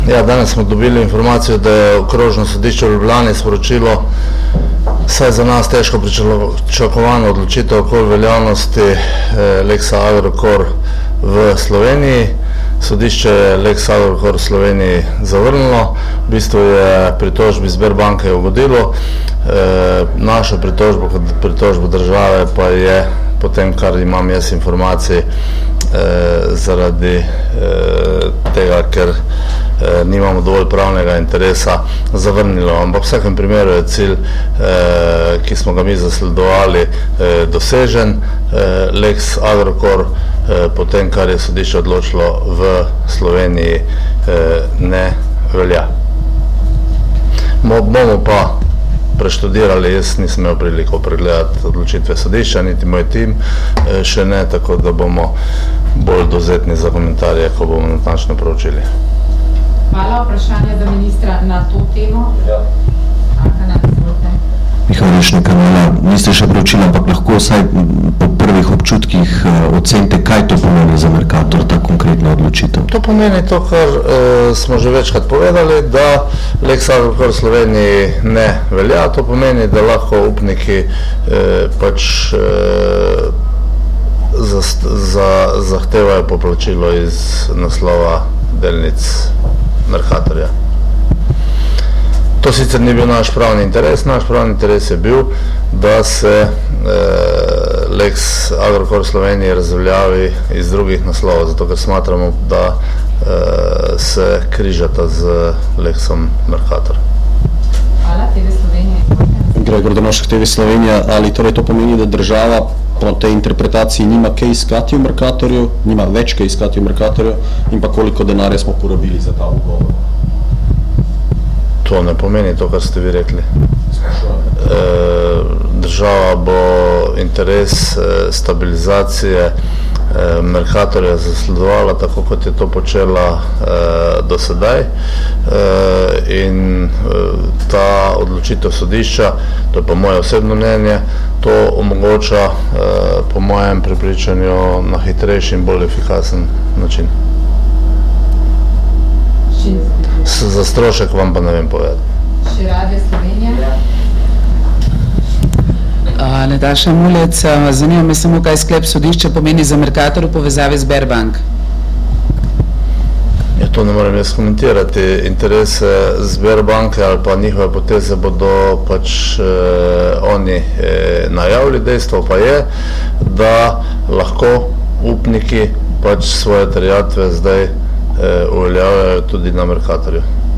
Ja, danes smo dobili informacijo, da je okrožno sodišče v Ljubljani sporočilo saj za nas težko pričakovano odločitev okoli veljavnosti Lexa Agrokor v Sloveniji. Sodišče je Lex Agrokor v Sloveniji zavrnilo, v bistvu je pritožbi Sberbanke ugodilo. Naša pritožba kot pritožba države pa je, potem kar imam jaz informacij, zaradi tega, ker nimamo dovolj pravnega interesa, zavrnilo. Ampak v vsakem primeru je cilj, ki smo ga mi zasledovali, dosežen. Lex Agrokor, potem kar je sodišče odločilo, v Sloveniji ne velja. Bomo pa preštudirali, jaz nisem imel priliko pregledati odločitve sodišča, niti moj tim še ne, tako da bomo bolj dovzetni za komentarje, ko bomo natančno proučili. Hvala. Vprašanje za ministra na to temo. Ja. Mihajl Rešnik, niste še preučili, ampak lahko vsaj po prvih občutkih ocenite, kaj to pomeni za Mercator, ta konkretna odločitev? To pomeni to, kar smo že večkrat povedali, da Lex Agrokor v Sloveniji ne velja. To pomeni, da lahko upniki zahtevajo poplačilo iz naslova delnic Mercatorja. To sicer ni bil naš pravni interes je bil, da se Lex Agrokor v Sloveniji razveljavi iz drugih naslovov, zato ker smatramo, da se križata z Lexom Mercator. Hvala. TV Slovenija. Gregor Donošek, TV Slovenija. Ali torej to pomeni, da država po tej interpretaciji nima kaj iskati v Mercatorju, nima več kaj iskati v Mercatorju, in pa koliko denarja smo porabili za ta ugovor? To ne pomeni to, kar ste vi rekli. Država bo interes stabilizacije Mercatorja zasledovala tako, kot je to počela do sedaj, in ta odločitev sodišča, to je pa moje osebno mnenje, to omogoča po mojem prepričanju na hitrejši in bolj efikasen način. Za strošek vam pa ne vem povedati. Še Radio Slovenija. Nataša Mulec, zanima me samo, kaj sklep sodišča pomeni za Mercator v povezavi z Sberbank. Ja, to ne morem jaz komentirati. Interese Sberbanke ali pa njihove poteze bodo pač oni najavili. Dejstvo pa je, da lahko upniki pač svoje terjatve zdaj uveljavljajo tudi na Mercatorju.